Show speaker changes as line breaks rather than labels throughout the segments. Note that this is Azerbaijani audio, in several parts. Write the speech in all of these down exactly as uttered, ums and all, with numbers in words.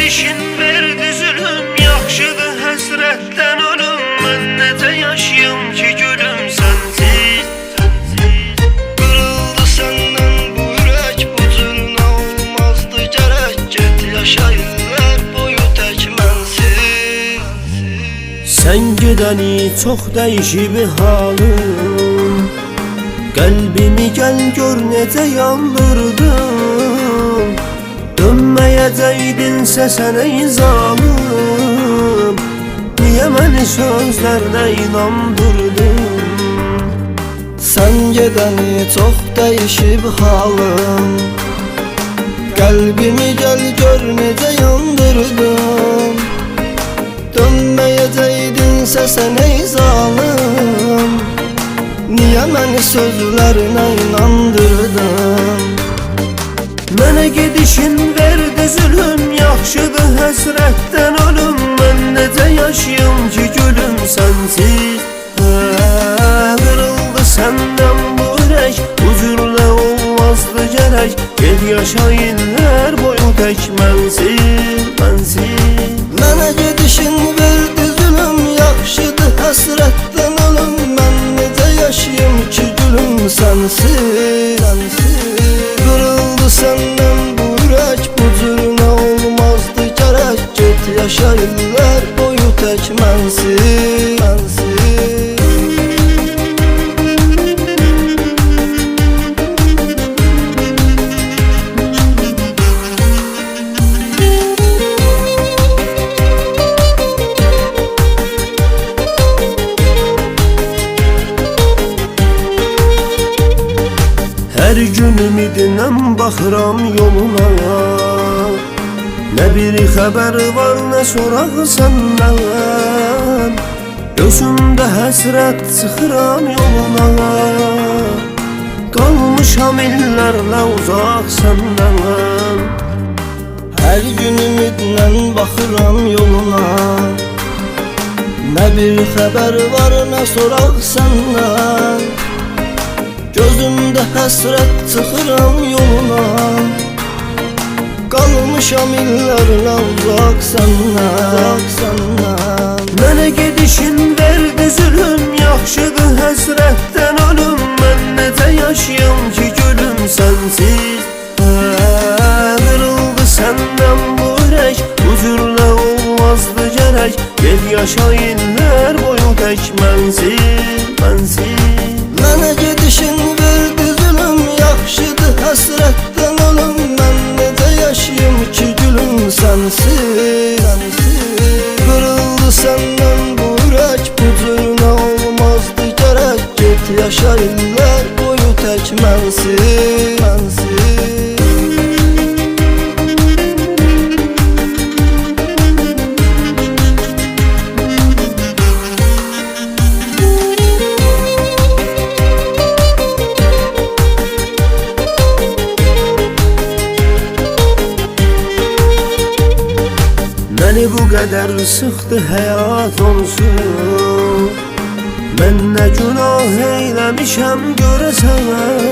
gedişin verdi zülüm, yaxşıdır həsrətdən ölüm. Mən necə yaşayım ki gülüm sənsiz?
Qırıldı səndən bu ürək, bu cürünə olmazdı gərək. Get yaşayırlar boyu tək mənsiz.
Sən gedəni çox dəyişib halım, qəlbimi gəl gör necə yandırdın. Dönməyəcəkdinsə sən ey zalım, niyə məni sözlərlə inandırdın?
Sən gedəni çox dəyişib halım, qəlbimi gəl gör necə yandırdın. Dönməyəcəkdinsə sən ey zalım, niyə məni sözlərinə inandırdın?
Mənə gedişin verdi zülüm, yaxşıdır həsrətdən ölüm. Mən necə yaşayım ki gülüm sənsiz? Qırıldı səndən bu ürək, bu cürlə olmazdı gərək. Ged yaşayınlar boyu tək mənsiz, mənsiz.
Mənə gedişin verdi zülüm, yaxşıdır həsrətdən ölüm. Mən necə yaşayım ki gülüm sənsiz, sənsiz. Qırıldı səndən bu ürək, bu cürünə olmazdı gərək. Get yaşayırlar boyu tək mənsiz, mənsiz.
Hər gün ümidinəm baxıram yoluna, nə bir xəbər var, nə soraq səndən. Gözümdə həsrət çıxıram yoluna, qalmışam illərlə uzaq səndən.
Hər gün ümidlə baxıram yoluna, nə bir xəbər var, nə soraq səndən. Gözümdə həsrət çıxıram yoluna, qalmışam illərlə uzaq səndən.
Mənə gedişin verdi zülüm, yaxşıdır həsrətdən ölüm. Mən necə yaşayım ki gülüm sənsiz? Qırıldı səndən bu ürək, bu cürlə olmazdı gərək. Ged yaşayınlar boyu tək mənsiz, mənsiz.
Mənə gedişin verdi zülüm, yaxşıdır həsrətdən ölüm. Mən necə yaşayım ki gülüm sənsiz, sənsiz. Qırıldı səndən bu ürək, bu cürünə olmazdı gərək. Get yaşayırlar boyu tək mənsiz, mənsiz.
Məni bu qədər sıxdı həyat onsuz, mən nə günah eyləmişəm görəsən.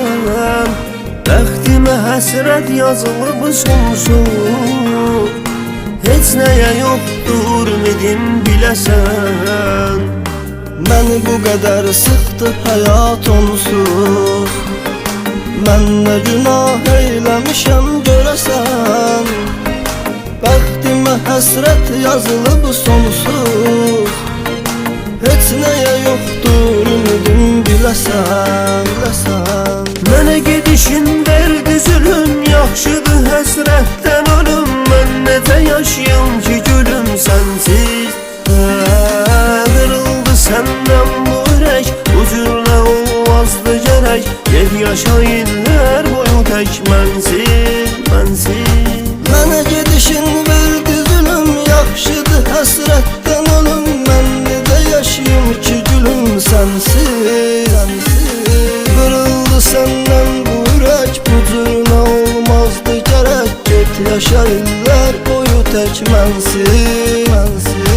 Bəxtimə həsrət yazılıb sonsuz, heç nəyə yoxdur ümidim biləsən.
Məni bu qədər sıxdı həyat onsuz, mən nə günah eyləmişəm görəsən. Bəxtimə həsrət yazılıb sonsuz, heç nəyə yoxdur ümidim biləsən, biləsən.
Mənə gedişin verdi zülüm, yaxşıdır həsrətdən ölüm. Mən necə yaşayım ki gülüm sənsiz? Qırıldı səndən bu ürək, bu cürlə olmazdı gərək. Ged yaşayınlar boyu tək mənsiz, mənsiz.
Mənə gedişin verdi zülüm, yaxşıdır həsrətdən ölüm. Mən necə yaşayım ki gülüm sənsiz, sənsiz. Qırıldı səndən bu ürək, bu cürünə olmazdı gərək. Get yaşayırlar boyu tək mənsiz, mənsiz.